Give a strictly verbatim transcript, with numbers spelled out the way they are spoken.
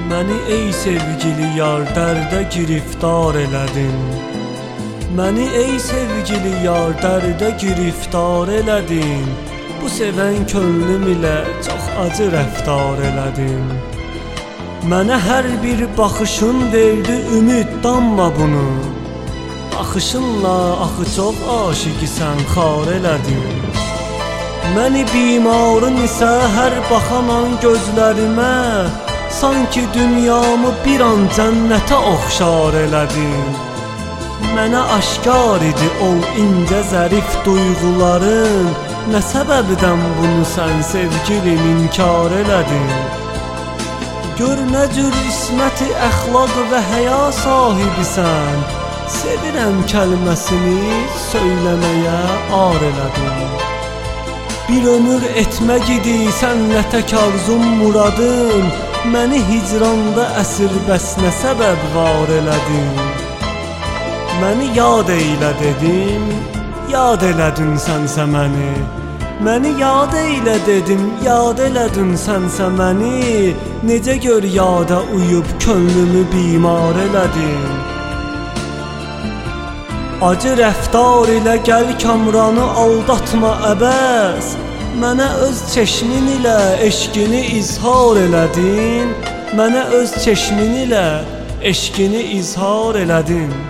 Məni ey sevgili yar dərdə giriftar elədin. Məni ey sevgili yar dərdə giriftar elədin. Bu sevən könlüm ilə çox acı rəftar elədin. Mənə hər bir baxışın verdi ümid, danma bunu. Baxışınla axı çox aşiqi sən xar elədin. Məni bimarın isə hər baxanan gözlərimə sanki dünyamı bir an cənnətə oxşar elədin. Mənə aşkar idi o incə zərif duyğuların. Nə səbəbdən bunu sən sevgilim inkar elədin? Gör nə cür isməti əxlaq və həya sahibisən. Sevirəm kəlməsini söyləməyə ar elədin. Bir ömür etmək idi sənlə tək arzum muradım. Məni hicranda əsir bəs nə səbəb var elədin? Məni yad eylə dedim, yad elədin sənsə məni. Məni yad eylə dedim, yad elədin sənsə məni. Necə gör yada uyub könlümü bimar elədin? Acı rəftar ilə gəl kamranı aldatma əbəs. Mənə öz çeşmin ilə eşqini izhar elədin. Mənə öz çeşmin ilə eşqini izhar elədin.